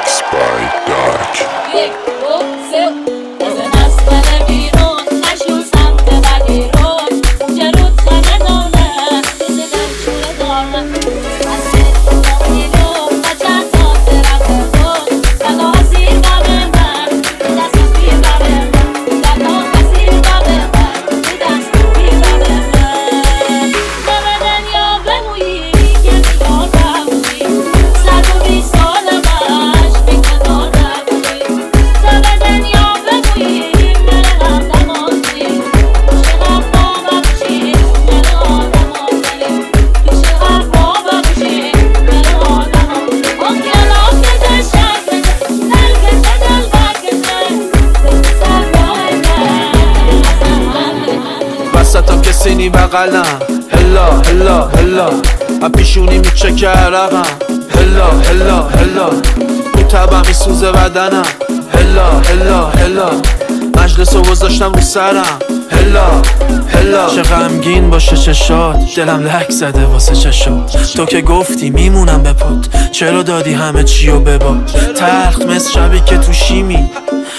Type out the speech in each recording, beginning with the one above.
Remix by Dark. وسطم که سینی بغلم هلا هلا هلا اپیشونی میچکه عرقم هلا هلا هلا تو تبم میسوزه بدنم هلا هلا هلا مجلس رو گذاشتم رو سرم هلا هلا چه غمگین باشه چشات دلم لک زده واسه چشات تو که گفتی میمونم به پات چرا دادی همه چیو بباد تلخ مثل شبی که تو شیمی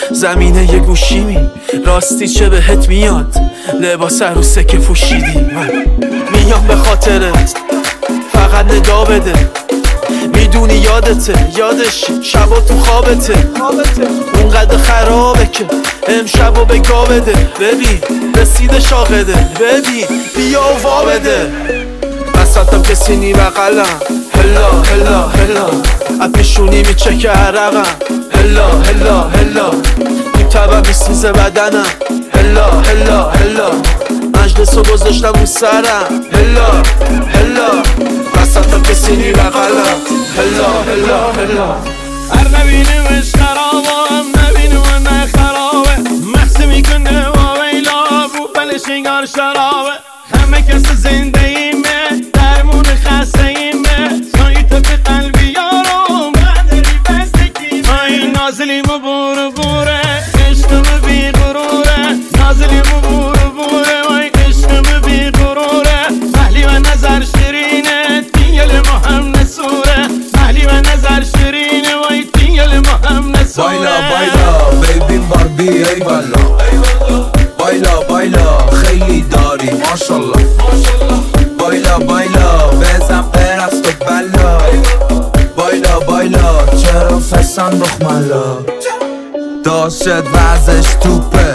زمینه یه گوشیمی راستی چه بهت میاد لباس عروسه که پوشیدی میام به خاطرت فقط ندا بده میدونی یادته یادشی شبا تو خوابته اونقدر خرابه که امشبو به گا بده ببین رسیده شاقده ببین بیا و وا بده وسطم که سینی بغلم هلا هلا هلا اپیشونی میچکه عرقم هلا هلا هلا تو تبم میسوزه بدنم هلا هلا هلا مجلس رو گذاشتم رو سرم هلا هلا وسطم که سینی بغلم هلا هلا هلا هر نبینیمش خرابم نبینیم نه خرابه محسی میکنه و ویلا بو بلشینگار شرابه همه کس زنده ایمه درمون خسته ایمه سایت به قلبی یارم قدری بستگی مای نازلیم و بور بوره عشقم بی غروره نازلیم و بور بوره وای عشقم بی غروره محلی و نظر شیرینه دیگل ما هم نسوره محلی و نظر شیرینه وای دیگل ما هم نسوره بایلا بایلا بیبی باربی ای والا بایلا بایلا خیلی داری ماشالله بایلا بایلا بزن برست و بلا بایلا بایلا چرا فسان بخمالا داشت وزش توپه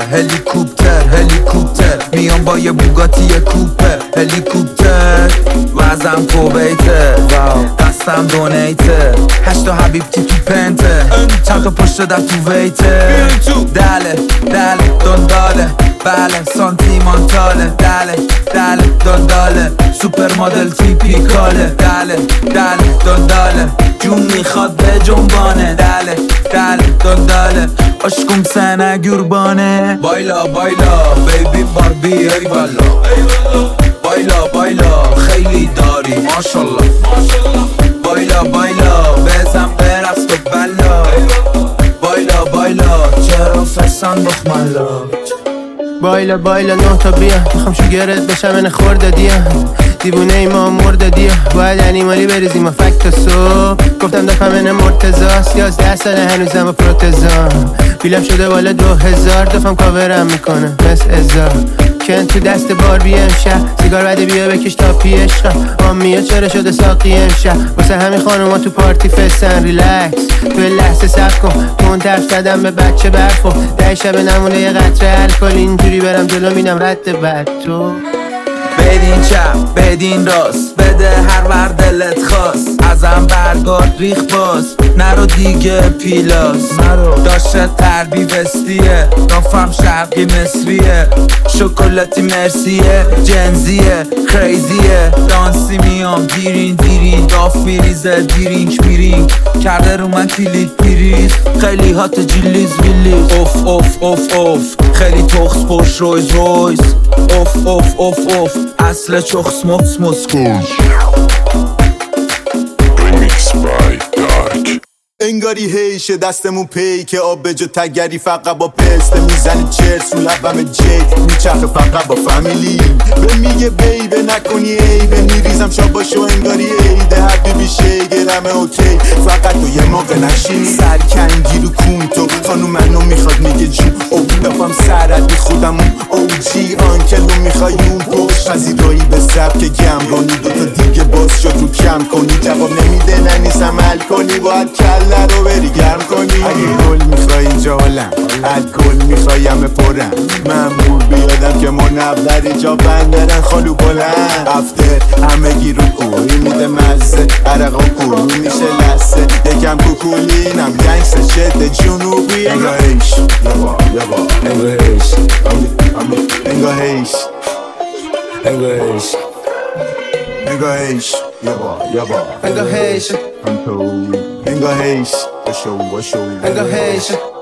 هلیکوپتر میام با یه بوگاتی کوپه هلیکوپتر وزم کوبیته دستم دونیته هشتا حبیبتی تو پنته چند تا پشت در تو ویته دله دنداله بله سانتیمانتاله دله دنداله سوپر مدل تیپیکاله دله دنداله جون میخواد به جنبانه دله دنداله عشقم سنه گربانه بایلا بایلا بیبی باربی ای والا بایلا بایلا خیلی داری ماشالله بایلا بایلا بزن برست و بلا بایلا بایلا چرا فسان بخمالا بایلا بایلا نه تا بیا میخوام شوگرت بشم من خورده دیا دیوونه ای ما مرده دیا باید انیمالی بریزیم و فکت صبح گفتم دفعه من مرتزاست 11 ساله هنوزم با پروتزام بیلم شده بالا 2000 دفعم کاورم میکنه مثل ازا کن تو دست باربی امشب سیگار بده بیا بکش تا پیش آمیا چرا شده ساقی امشب واسه همین خانوما تو پارتی فستن ریلکس تو لحظه صبر کن منترف زدم به بچه برفو 10 شب نمونه یه قطره الکل اینجوری برم جلو مینم رد بد تو بدین چپ بدین راست بده هر ور دلت خواست ازم برگارد ریخ باز نرو دیگه پیلاس داشته تربی وستیه نافم شرقی مصریه شکلاتی مرسیه جنزیه کریزیه دانسی میام دیرین داف میریزه دیرینگ کرده رو من کلید پیریز خیلی هات جیلیز ویلیز اوف خیلی تخص پشت رویز اوف اصل چخص مفس Remix by Dark. انگاری هیشه دستمون پی که آب به جا تگری فقط با پسته میزنی چرس رو لبم جیک میچخه فقط با فامیلی به میگه بیبه نکنی عیبه میریزم شاباشو انگاری عیده حبیبی شیگرمه اوکی فقط تو یه موقع نشینی سرکنگی رو کون تو خانو منو میخواد میگه جون او دفم سرد بی خودمون او جی آنکلو میخوای اون پشت پذیرایی به سب که گمرانی دوتا دیگه باز شد رو کم کنی جواب نمیده ننیس عمل کنی باید کله رو بری گرم کنی اگه گل میخوای اینجا حالم الکل میخوای همه پرم ممنون بیادم که منوری جا بندرن خالو بلند افتر همه گی رو کوی میده مزه عرقا کوی میشه لسه یکم کوکولینم گنگس شد جنوبی انگاهیش یبا انگاهیش انگاهیش انگاهیش انگاهیش یبا انگاهیش انگاهیش بشو انگاهیش